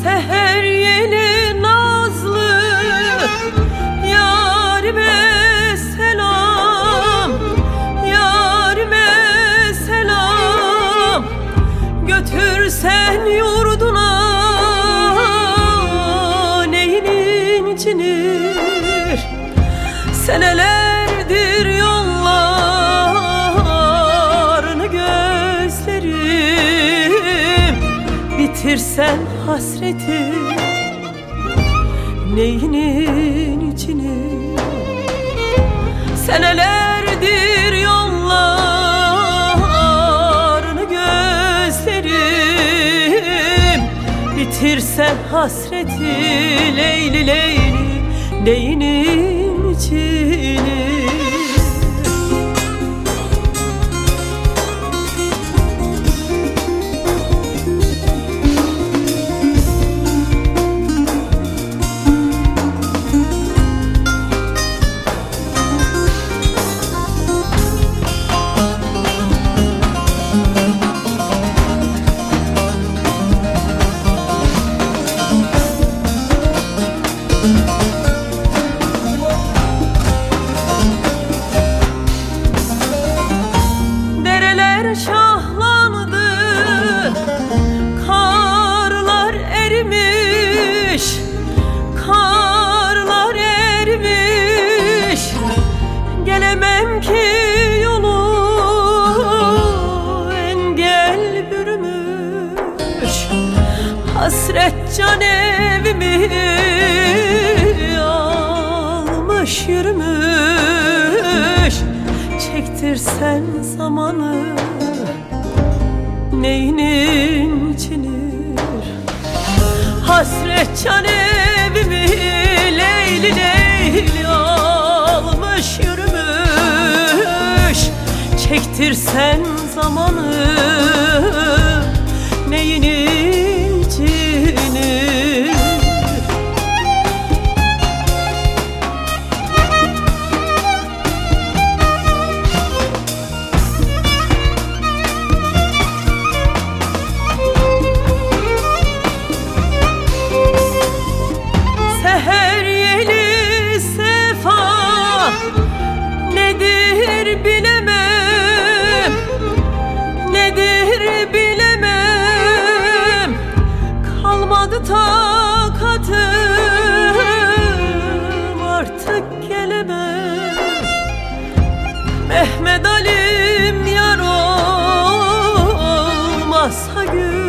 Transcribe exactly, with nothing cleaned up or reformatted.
Seher yeli nazlı yarime selam, yarime selam. Götürsen yurduna neyinin içinir? Senelerdir yollarını gözlerim. Bitirsen hasreti neyinin içini? Senelerdir yollarını gözlerim. Bitirsen hasreti Leyli Leyli neyinin içini? Dereler şahlandı, karlar erimiş, karlar erimiş. Gelemem ki yolu engel bürümüş. Hasret can evimi almış yürümüş. Çektirsen zamanı neyinin içinir? Hasret can evimi Leyli Leyli almış yürümüş. Çektirsen zamanı neyinin içinir? Seher yeli sefa nedir bilemem, nedir bilemem. Kalmadı takatım, artık gelemem. Mehmet Ali'm yar olmazsa gül